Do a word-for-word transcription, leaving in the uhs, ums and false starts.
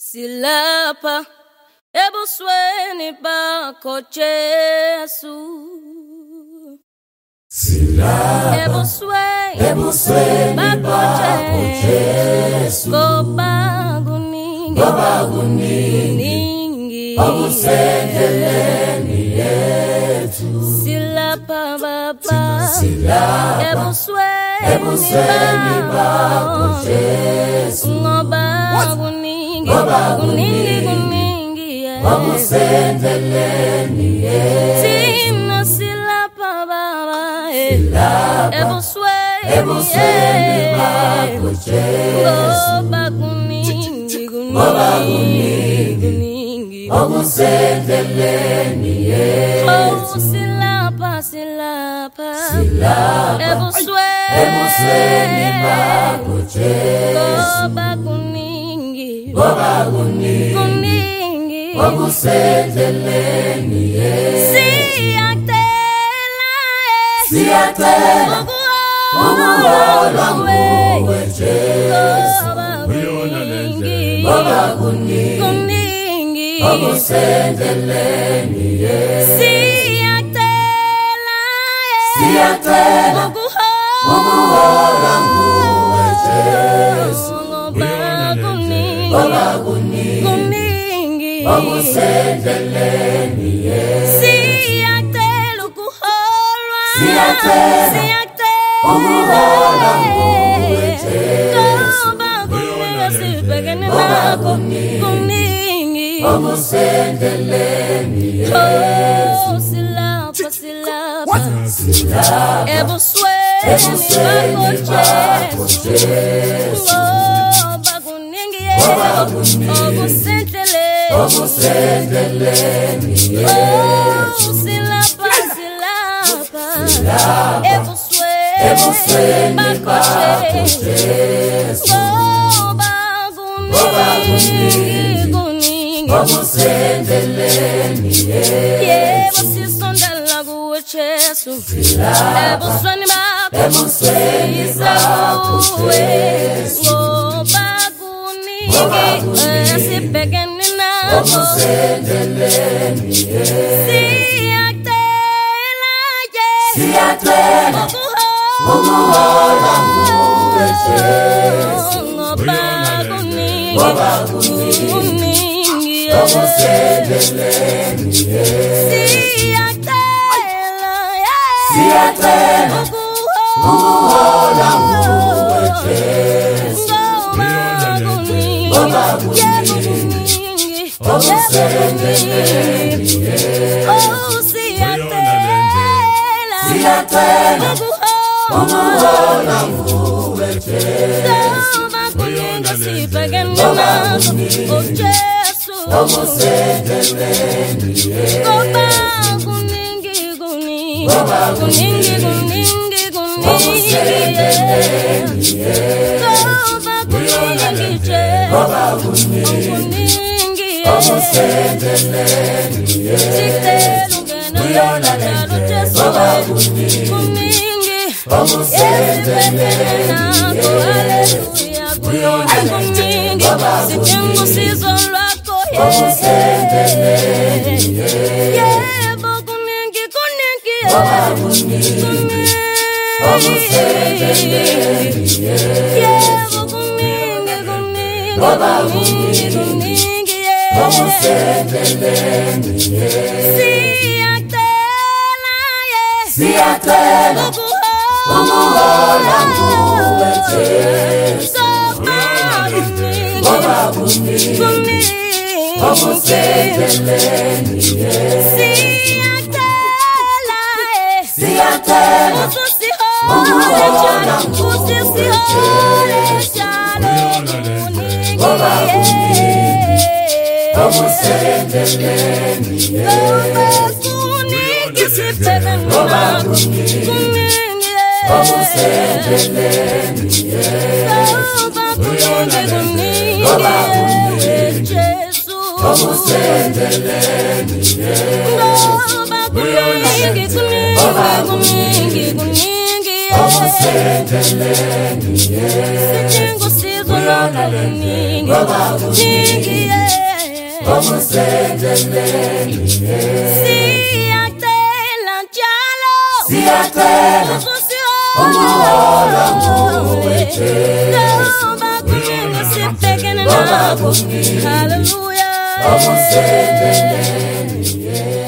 Silapa ebusweni bakho Jesu. Silapa ebusweni ebusweni bakho Jesu. Ngoba kuningi Ngoba kuningi okusendleleni yethu. Silapa baba Silapa ebusweni ebusweni bakho Jesu. Ngoba kuningi Ngoba kuningi kuningi kuningi okusendleleni yethu. Tina silapa baba Silapa ebusweni ebusweni bakho Jesu. Ngoba kuningi Ngoba kuningi kuningi okusendleleni yethu. Oh silapa silapa Silapa ebusweni ebusweni bakho Jesu. Ngoba kuningi Ngoba kuningi kuningi okusendleleni yethu. Siyacela Siyacela ukuholwa nguwe Jesu. Ngoba kuningi kuningi okusendleleni yethu. Siyacela Siyacela ukuholwa nguwe Jesu. Ngoba kuningi Ngoba kuningi kuningi okusendleleni yethu. Siyacela ukuholwa Siyacela ukuholwa nguwe Jesu. Ngoba kuningi sibhekene Ngoba nakho kuningi kuningi okusendleleni Oh yethu. silapha silapha Silapa ebusweni ebusweni bakho Jesu. Ngoba kuningi Ngoba kuningi okusendleleni okusendleleni Oh yethu. silapha silapha Silapa ebusweni ebusweni bakho Jesu Jesu. Ngoba Ngoba kuningi kuningi kuningi okusendleleni yethu. Yebo sisondela kuwe Jesu Silapa ebusweni bakho ebusweni bakho Jesu. Ngoba Ngoba kuningi kuningi sibhekene nakho okusendleleni yethu. Siyacela Siyacela ukuholwa nguwe Jesu. Ngoba kuningi Ngoba kuningi kuningi okusendleleni yethu. Siyacela Siyacela ukuholwa nguwe Jesu. Ngoba kuningi okusendleleni yethu. Siyacela ukuholwa nguwe Jesu. Ngoba kuningi okusendleleni yethu. Ngoba kuningi okusendleleni yethu. Ngoba kuningi okusendleleni yethu. Kuyona lento ngoba kuningi okusendleleni yethu. Kuyona lento ngoba kuningi okusendleleni yethu. Yebo kuningi kuningi Ngoba kuningi okusendleleni yethu. Yebo kuningi kuningi Ngoba kuningi kuningi okusendleleni yethu. Siyacela Siyacela ukuholwa nguwe Jesu. Ngoba kuningi okusendleleni yethu. Siyacela ukuholwa nguwe Jesu. Ngoba kuningi okusendleleni yethu. Ngoba kuningi okusendleleni yethu. Ngoba kuningi okusendleleni yethu. Ngoba kuningi okusendleleni yethu. Kuyona lento ngoba kuningi ọmọ sẹ́dẹ̀lẹ̀ nìyẹn. Sí àtẹ̀là jálọ. Sí àtẹ̀là ọmọ ọlọ́run ẹ̀jẹ̀. Ọba kúnmi mo sì pẹ́kẹ́ nínú. Ọba kúnmi Hallelujah. ọmọ sẹ́dẹ̀lẹ̀ nìyẹn.